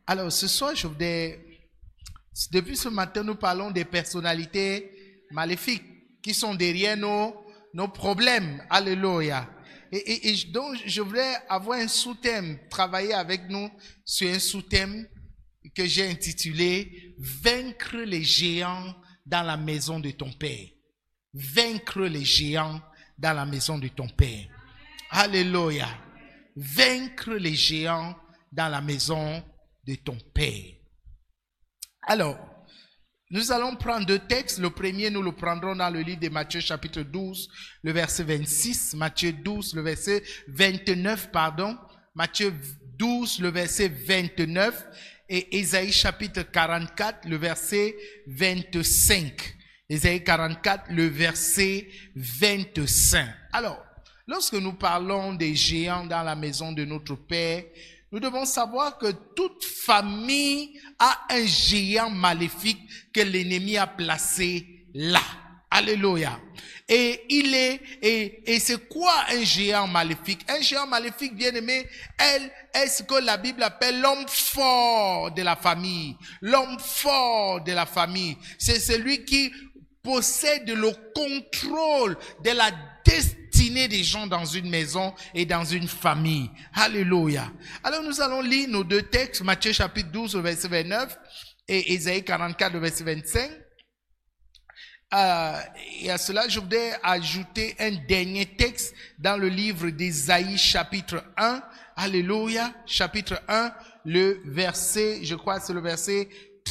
Alors, ce soir, depuis ce matin, nous parlons des personnalités maléfiques qui sont derrière nos problèmes. Alléluia. Et donc, je voudrais avoir un sous-thème, travailler avec nous sur un sous-thème que j'ai intitulé « Vaincre les géants dans la maison de ton Père ». Vaincre les géants dans la maison de ton Père. Alléluia. Vaincre les géants dans la maison de ton Père. Alors, nous allons prendre deux textes. Le premier, nous le prendrons dans le livre de Matthieu chapitre 12, le verset 26. Matthieu 12, le verset 29, pardon. Matthieu 12, le verset 29. Et Ésaïe chapitre 44, le verset 25. Ésaïe 44, le verset 25. Alors, lorsque nous parlons des géants dans la maison de notre Père, nous devons savoir que toute famille a un géant maléfique que l'ennemi a placé là. Alléluia. Et c'est quoi un géant maléfique? Un géant maléfique, bien aimé, est ce que la Bible appelle l'homme fort de la famille. L'homme fort de la famille. C'est celui qui possède le contrôle de la destinée des gens dans une maison et dans une famille. Alléluia. Alors nous allons lire nos deux textes, Matthieu chapitre 12, le verset 29 et Ésaïe 44, le verset 25. Et à cela, je voudrais ajouter un dernier texte dans le livre d'Ésaïe chapitre 1. Alléluia. Chapitre 1, le verset, je crois c'est le verset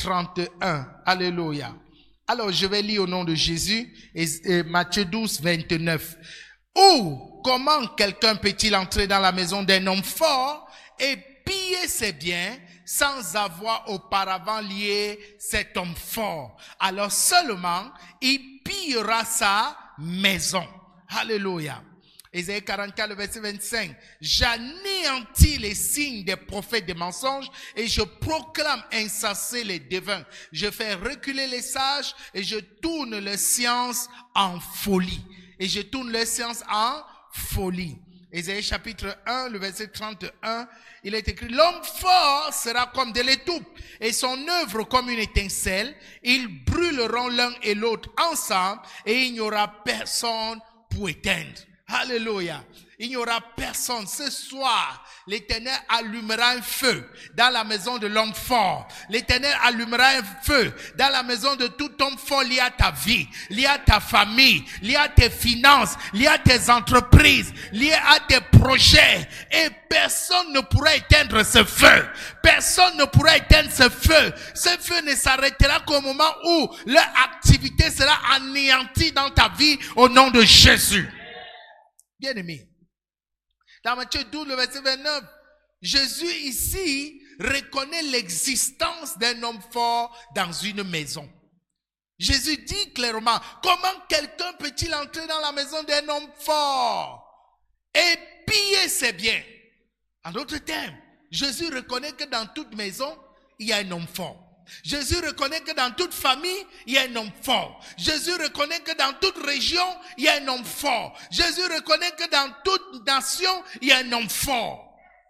31. Alléluia. Alors, je vais lire au nom de Jésus, Matthieu 12, 29. Ou, comment quelqu'un peut-il entrer dans la maison d'un homme fort et piller ses biens sans avoir auparavant lié cet homme fort? Alors seulement, il pillera sa maison. Alléluia. Ésaïe 44, le verset 25. J'anéantis les signes des prophètes des mensonges et je proclame insensés les devins. Je fais reculer les sages et je tourne les sciences en folie. Et je tourne les sciences en folie. Ésaïe chapitre 1, le verset 31, il est écrit, l'homme fort sera comme de l'étoupe et son œuvre comme une étincelle. Ils brûleront l'un et l'autre ensemble et il n'y aura personne pour éteindre. Alléluia. Il n'y aura personne. Ce soir, l'Éternel allumera un feu dans la maison de l'homme fort. L'Éternel allumera un feu dans la maison de tout homme fort lié à ta vie, lié à ta famille, lié à tes finances, lié à tes entreprises, lié à tes projets. Et personne ne pourra éteindre ce feu. Personne ne pourra éteindre ce feu. Ce feu ne s'arrêtera qu'au moment où leur activité sera anéantie dans ta vie au nom de Jésus. Bien-aimé, dans Matthieu 12, le verset 29, Jésus ici reconnaît l'existence d'un homme fort dans une maison. Jésus dit clairement, comment quelqu'un peut-il entrer dans la maison d'un homme fort et piller ses biens? En d'autres termes, Jésus reconnaît que dans toute maison, il y a un homme fort. Jésus reconnaît que dans toute famille, il y a un homme fort. Jésus reconnaît que dans toute région, il y a un homme fort. Jésus reconnaît que dans toute nation, il y a un homme fort.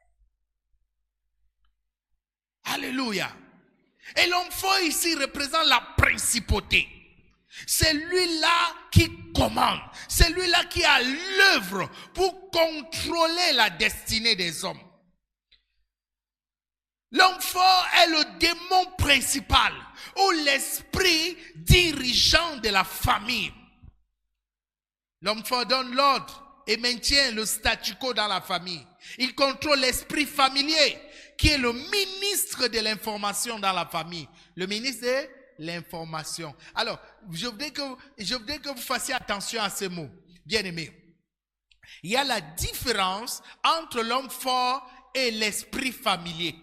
Alléluia. Et l'homme fort ici représente la principauté. C'est lui-là qui commande. C'est lui-là qui a l'œuvre pour contrôler la destinée des hommes. L'homme fort est le démon principal ou l'esprit dirigeant de la famille. L'homme fort donne l'ordre et maintient le statu quo dans la famille. Il contrôle l'esprit familier qui est le ministre de l'information dans la famille. Le ministre de l'information. Alors, je voudrais que vous fassiez attention à ces mots, bien-aimés. Il y a la différence entre l'homme fort et l'esprit familier.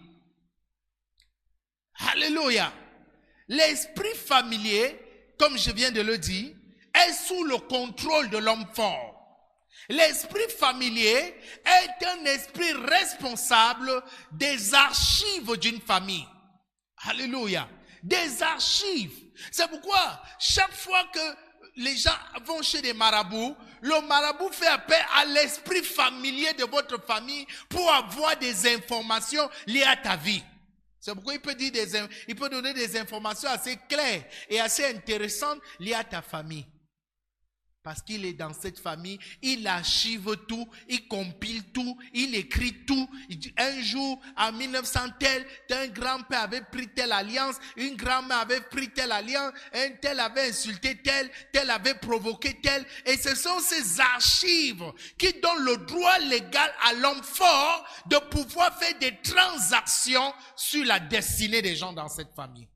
Alléluia. L'esprit familier, comme je viens de le dire, est sous le contrôle de l'homme fort. L'esprit familier est un esprit responsable des archives d'une famille. Alléluia. Des archives. C'est pourquoi chaque fois que les gens vont chez des marabouts, le marabout fait appel à l'esprit familier de votre famille pour avoir des informations liées à ta vie. C'est pourquoi il peut donner des informations assez claires et assez intéressantes liées à ta famille. Parce qu'il est dans cette famille, il archive tout, il compile tout, il écrit tout. Un jour, en 1900 tel, un grand-père avait pris telle alliance, une grand-mère avait pris telle alliance, un tel avait insulté tel avait provoqué tel. Et ce sont ces archives qui donnent le droit légal à l'homme fort de pouvoir faire des transactions sur la destinée des gens dans cette famille.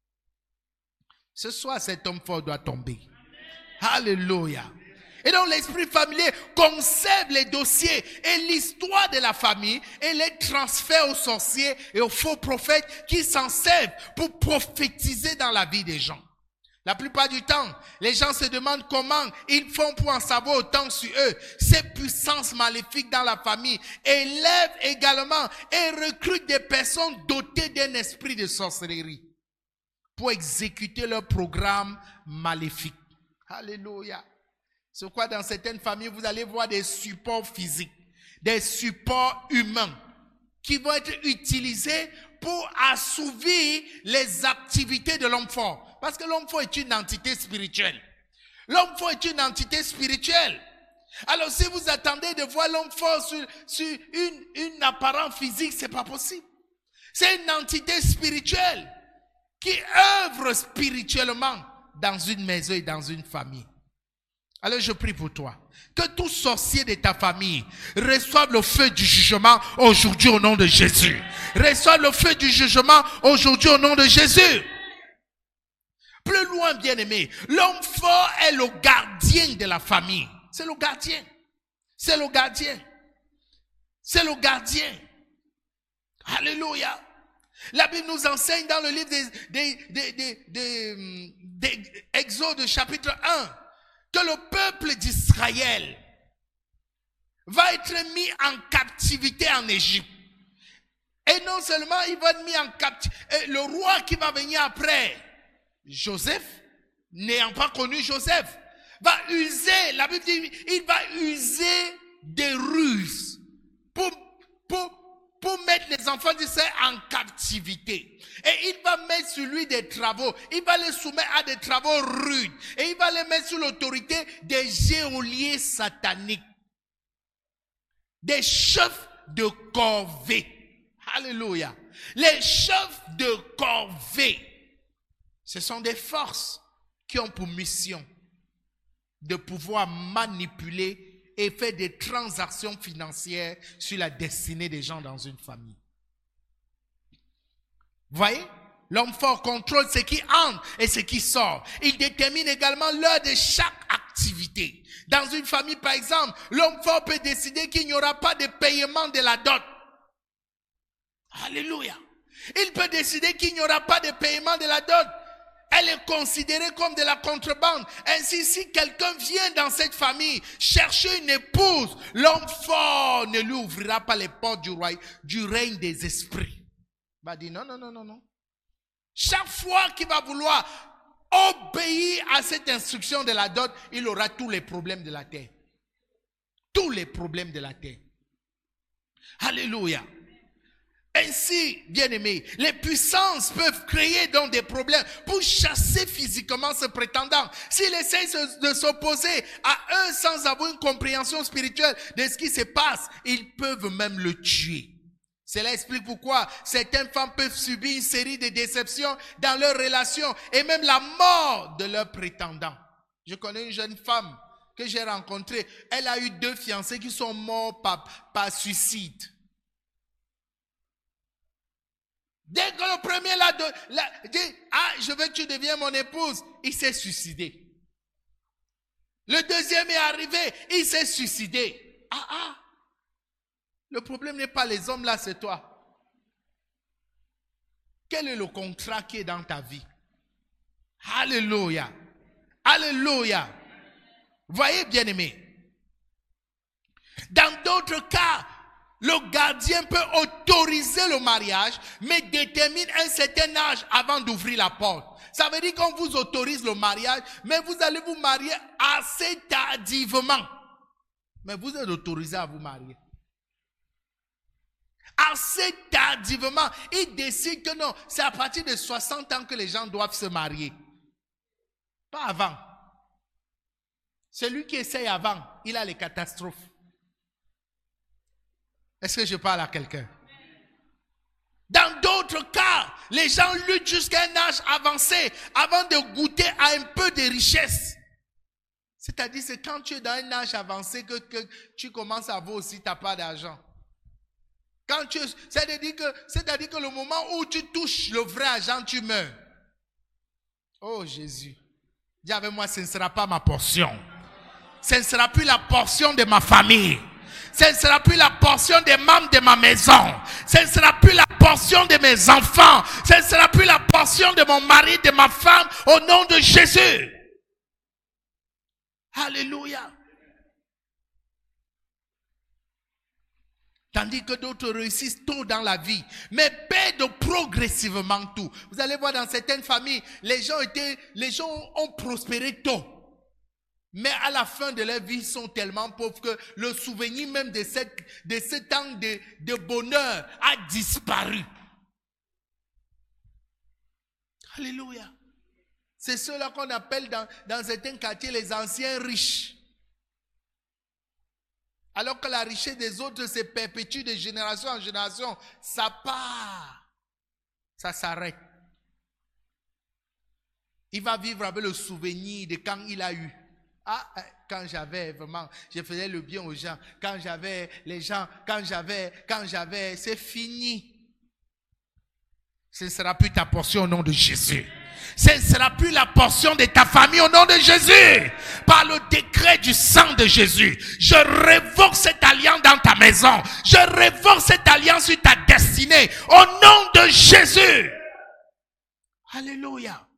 Ce soir, cet homme fort doit tomber. Alléluia. Et donc l'esprit familier conserve les dossiers et l'histoire de la famille et les transfère aux sorciers et aux faux prophètes qui s'en servent pour prophétiser dans la vie des gens. La plupart du temps, les gens se demandent comment ils font pour en savoir autant sur eux. Ces puissances maléfiques dans la famille élèvent également et recrutent des personnes dotées d'un esprit de sorcellerie pour exécuter leur programme maléfique. Alléluia. C'est pourquoi dans certaines familles, vous allez voir des supports physiques, des supports humains qui vont être utilisés pour assouvir les activités de l'homme fort. Parce que l'homme fort est une entité spirituelle. L'homme fort est une entité spirituelle. Alors si vous attendez de voir l'homme fort sur une apparence physique, c'est pas possible. C'est une entité spirituelle qui œuvre spirituellement dans une maison et dans une famille. Alors je prie pour toi. Que tout sorcier de ta famille reçoive le feu du jugement aujourd'hui au nom de Jésus. Reçoive le feu du jugement aujourd'hui au nom de Jésus. Plus loin, bien-aimé, l'homme fort est le gardien de la famille. C'est le gardien. C'est le gardien. C'est le gardien. Alléluia. La Bible nous enseigne dans le livre d'Exode chapitre 1 que le peuple d'Israël va être mis en captivité en Égypte. Et non seulement il va être mis en captivité, le roi qui va venir après, Joseph, n'ayant pas connu Joseph, va user, la Bible dit, il va user des ruses pour mettre les enfants d'Israël en captivité. Et il va mettre sur lui des travaux. Il va les soumettre à des travaux rudes. Et il va les mettre sous l'autorité des geôliers sataniques. Des chefs de corvée. Alléluia. Les chefs de corvée. Ce sont des forces qui ont pour mission de pouvoir manipuler et faire des transactions financières sur la destinée des gens dans une famille. Vous voyez? L'homme fort contrôle ce qui entre et ce qui sort. Il détermine également l'heure de chaque activité. Dans une famille, par exemple, l'homme fort peut décider qu'il n'y aura pas de paiement de la dot. Alléluia. Il peut décider qu'il n'y aura pas de paiement de la dot. Elle est considérée comme de la contrebande. Ainsi, si quelqu'un vient dans cette famille chercher une épouse, l'homme fort ne lui ouvrira pas les portes du règne des esprits. Il va dire non. Chaque fois qu'il va vouloir obéir à cette instruction de la dot, il aura tous les problèmes de la terre. Tous les problèmes de la terre. Alléluia. Ainsi, bien-aimés, les puissances peuvent créer donc des problèmes pour chasser physiquement ce prétendant. S'il essaie de s'opposer à eux sans avoir une compréhension spirituelle de ce qui se passe, ils peuvent même le tuer. Cela explique pourquoi certaines femmes peuvent subir une série de déceptions dans leurs relations et même la mort de leur prétendant. Je connais une jeune femme que j'ai rencontrée. Elle a eu 2 fiancés qui sont morts par suicide. Dès que le premier dit, je veux que tu deviennes mon épouse, il s'est suicidé. Le deuxième est arrivé, il s'est suicidé. Le problème n'est pas les hommes là, c'est toi. Quel est le contrat qui est dans ta vie? Alléluia. Alléluia. Voyez, bien-aimés. Dans d'autres cas, le gardien peut autoriser le mariage, mais détermine un certain âge avant d'ouvrir la porte. Ça veut dire qu'on vous autorise le mariage, mais vous allez vous marier assez tardivement. Mais vous êtes autorisé à vous marier. assez tardivement, il décide que non, c'est à partir de 60 ans que les gens doivent se marier. Pas avant. Celui qui essaye avant, il a les catastrophes. Est-ce que je parle à quelqu'un? Dans d'autres cas, les gens luttent jusqu'à un âge avancé avant de goûter à un peu de richesse. C'est-à-dire, c'est quand tu es dans un âge avancé que tu commences à voir aussi, tu n'as pas d'argent. C'est-à-dire que le moment où tu touches le vrai argent, tu meurs. Oh Jésus. Dis avec moi, ce ne sera pas ma portion. Ce ne sera plus la portion de ma famille. Ce ne sera plus la portion des membres de ma maison. Ce ne sera plus la portion de mes enfants. Ce ne sera plus la portion de mon mari, de ma femme, au nom de Jésus. Alléluia. Tandis que d'autres réussissent tôt dans la vie, mais perdent progressivement tout. Vous allez voir dans certaines familles, les gens ont prospéré tôt. Mais à la fin de leur vie, ils sont tellement pauvres que le souvenir même de ce temps de bonheur a disparu. Alléluia. C'est ceux-là qu'on appelle dans certains quartiers les anciens riches. Alors que la richesse des autres se perpétue de génération en génération, ça part. Ça s'arrête. Il va vivre avec le souvenir de quand il a eu. Ah, quand j'avais vraiment, je faisais le bien aux gens. Quand j'avais les gens, quand j'avais, c'est fini. Ce ne sera plus ta portion au nom de Jésus. Ce ne sera plus la portion de ta famille au nom de Jésus. Par le décret du sang de Jésus, je révoque cette alliance dans ta maison. Je révoque cette alliance sur ta destinée au nom de Jésus. Alléluia.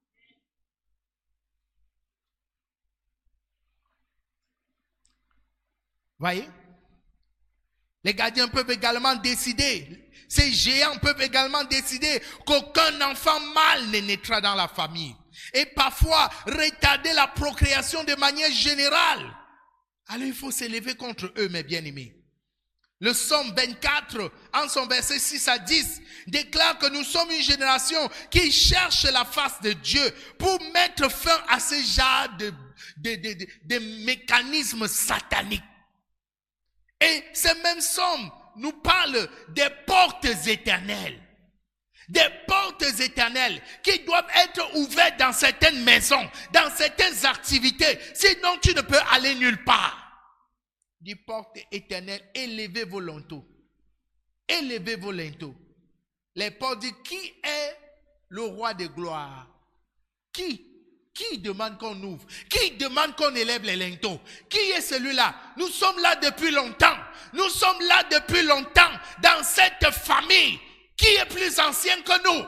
Voyez? Les gardiens peuvent également décider, ces géants peuvent également décider qu'aucun enfant mâle ne naîtra dans la famille. Et parfois, retarder la procréation de manière générale. Alors il faut s'élever contre eux, mes bien-aimés. Le Psaume 24, en son verset 6 à 10, déclare que nous sommes une génération qui cherche la face de Dieu pour mettre fin à ce genre de mécanismes sataniques. Et ce même psaume nous parle des portes éternelles. Des portes éternelles qui doivent être ouvertes dans certaines maisons, dans certaines activités. Sinon, tu ne peux aller nulle part. Des portes éternelles, élevez vos linteaux. Élevez vos linteaux. Les portes disent, qui est le roi de gloire? Qui demande qu'on ouvre? Qui demande qu'on élève les linteaux? Qui est celui-là? Nous sommes là depuis longtemps. Nous sommes là depuis longtemps dans cette famille. Qui est plus ancien que nous?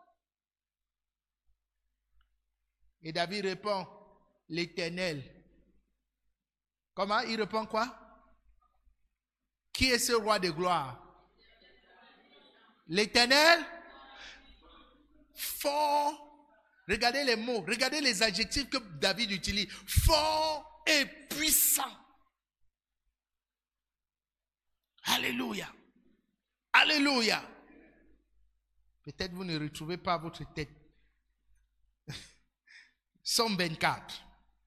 Et David répond, l'Éternel. Comment? Il répond quoi? Qui est ce roi de gloire? L'Éternel? Fort. Regardez les mots, regardez les adjectifs que David utilise. Fort et puissant. Alléluia. Alléluia. Peut-être vous ne retrouvez pas votre tête. Psaume 24.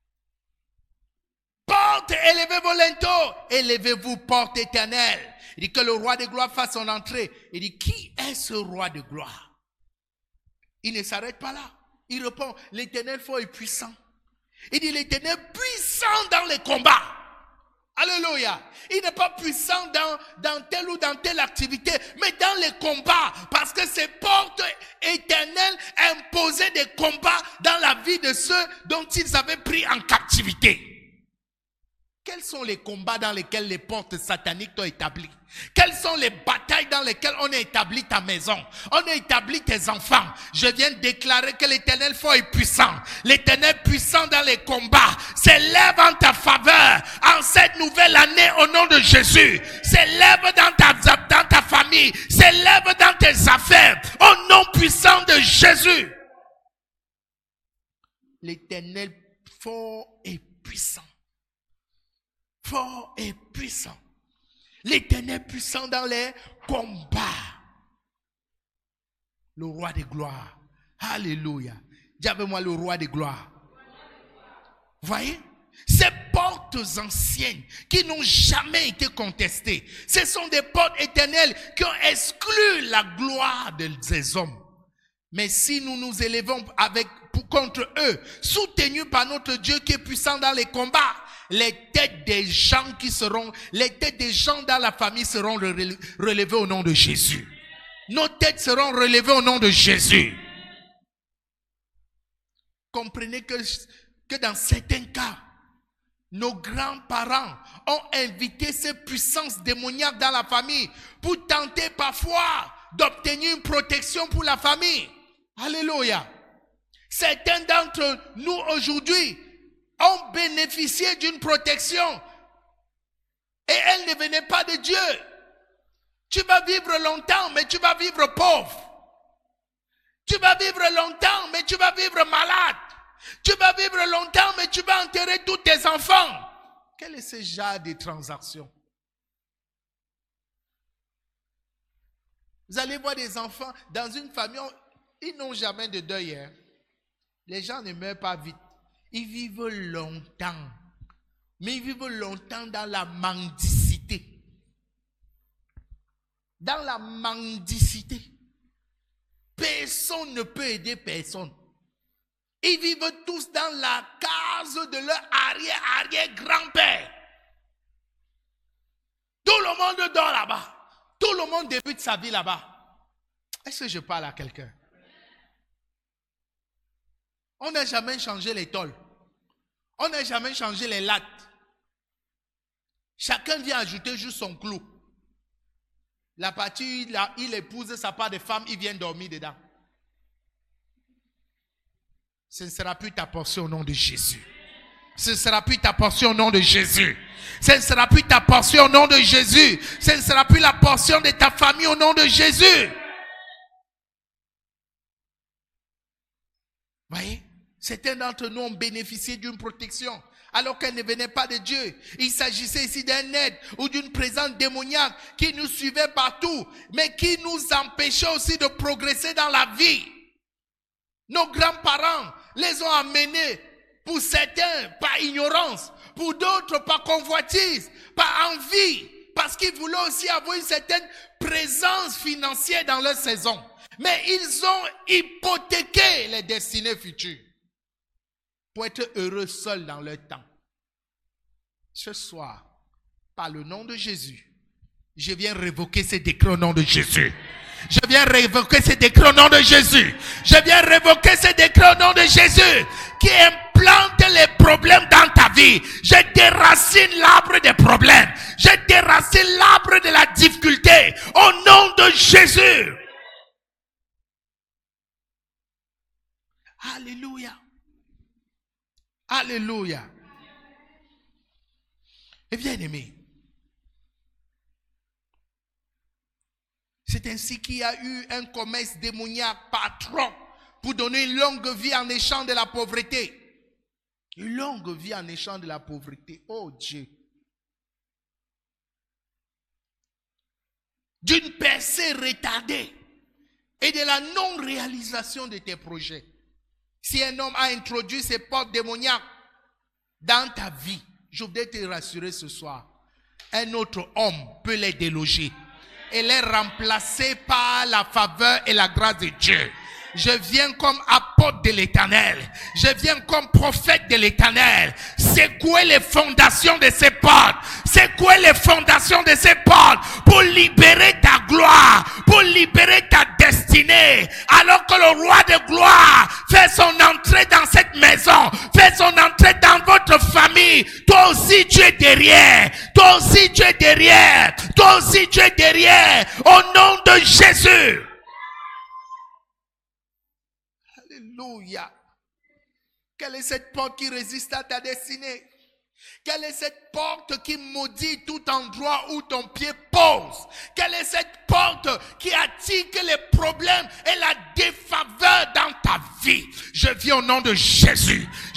Porte, élevez vos linteaux. Élevez-vous, porte éternelle. Il dit que le roi de gloire fasse son entrée. Il dit, qui est ce roi de gloire? Il ne s'arrête pas là. Il répond, l'Éternel fort et puissant. Il dit, l'Éternel puissant dans les combats. Alléluia. Il n'est pas puissant dans telle ou dans telle activité, mais dans les combats. Parce que ces portes éternelles imposaient des combats dans la vie de ceux dont ils avaient pris en captivité. Quels sont les combats dans lesquels les portes sataniques t'ont établi? Quelles sont les batailles dans lesquelles on a établi ta maison? On a établi tes enfants. Je viens de déclarer que l'Éternel fort et puissant. L'Éternel puissant dans les combats s'élève en ta faveur en cette nouvelle année au nom de Jésus. S'élève dans ta famille. S'élève dans tes affaires au nom puissant de Jésus. L'Éternel fort et puissant. Fort et puissant. L'Éternel puissant dans les combat. Le roi de gloire. Alléluia. Dis avec moi le roi de gloire. Voyez? Ces portes anciennes qui n'ont jamais été contestées, ce sont des portes éternelles qui ont exclu la gloire des hommes. Mais si nous nous élevons contre eux, soutenus par notre Dieu qui est puissant dans les combats, les têtes des gens dans la famille seront relevées au nom de Jésus. Nos têtes seront relevées au nom de Jésus. Comprenez que dans certains cas, nos grands-parents ont invité ces puissances démoniaques dans la famille pour tenter parfois d'obtenir une protection pour la famille. Alléluia. Certains d'entre nous aujourd'hui ont bénéficié d'une protection et elle ne venait pas de Dieu. Tu vas vivre longtemps, mais tu vas vivre pauvre. Tu vas vivre longtemps, mais tu vas vivre malade. Tu vas vivre longtemps, mais tu vas enterrer tous tes enfants. Quel est ce genre de transaction? Vous allez voir des enfants dans une famille, ils n'ont jamais de deuil. Hein? Les gens ne meurent pas vite. Ils vivent longtemps. Mais ils vivent longtemps dans la mendicité. Dans la mendicité. Personne ne peut aider personne. Ils vivent tous dans la case de leur arrière-grand-père. Tout le monde dort là-bas. Tout le monde débute sa vie là-bas. Est-ce que je parle à quelqu'un? On n'a jamais changé les tôles. On n'a jamais changé les lattes. Chacun vient ajouter juste son clou. La partie, il épouse sa part de femme, il vient dormir dedans. Ce ne sera plus ta portion au nom de Jésus. Ce ne sera plus ta portion au nom de Jésus. Ce ne sera plus ta portion au nom de Jésus. Ce ne sera plus la portion de ta famille au nom de Jésus. Voyez, certains d'entre nous ont bénéficié d'une protection alors qu'elle ne venait pas de Dieu. Il s'agissait ici d'un aide ou d'une présence démoniaque qui nous suivait partout, mais qui nous empêchait aussi de progresser dans la vie. Nos grands-parents les ont amenés, pour certains par ignorance, pour d'autres par convoitise, par envie, parce qu'ils voulaient aussi avoir une certaine présence financière dans leur saison. Mais ils ont hypothéqué les destinées futures pour être heureux seuls dans leur temps. Ce soir, par le nom de Jésus, je viens révoquer ces décrets au nom de Jésus. Je viens révoquer ces décrets au nom de Jésus. Je viens révoquer ces décrets au nom de Jésus qui implantent les problèmes dans ta vie. Je déracine l'arbre des problèmes. Je déracine l'arbre de la difficulté au nom de Jésus. Alléluia. Alléluia. Et bien aimé, c'est ainsi qu'il y a eu un commerce démoniaque patron pour donner une longue vie en échange de la pauvreté. Une longue vie en échange de la pauvreté. Oh Dieu. D'une percée retardée et de la non-réalisation de tes projets. Si un homme a introduit ces portes démoniaques dans ta vie, je voudrais te rassurer ce soir, un autre homme peut les déloger et les remplacer par la faveur et la grâce de Dieu. Je viens comme apôtre de l'Éternel. Je viens comme prophète de l'Éternel. Secouer les fondations de ces portes. Secouer les fondations de ces portes pour libérer ta gloire, pour libérer ta destinée. Alors que le roi de gloire fait son entrée dans cette maison, fait son entrée dans votre famille. Toi aussi tu es derrière. Toi aussi tu es derrière. Toi aussi tu es derrière. Au nom de Jésus. Alléluia. Quelle est cette porte qui résiste à ta destinée? Quelle est cette porte qui maudit tout endroit où ton pied pose? Quelle est cette porte qui attire les problèmes et la défaveur dans ta vie? Je viens au nom de Jésus.